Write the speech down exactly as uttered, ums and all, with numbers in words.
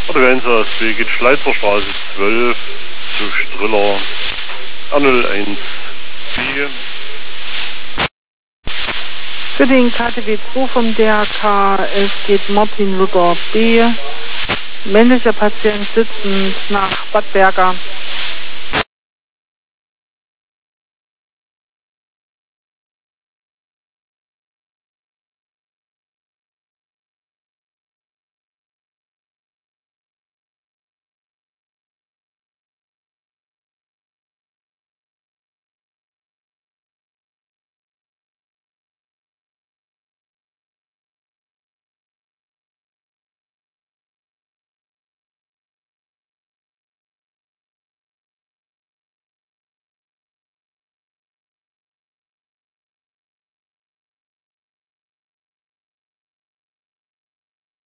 Oder eins A S B geht Schleizer Straße zwölf zu Striller R null eins B. Für den K T W zwei vom D R K, es geht Martin Luther B. Männlicher Patient sitzend nach Bad Berger.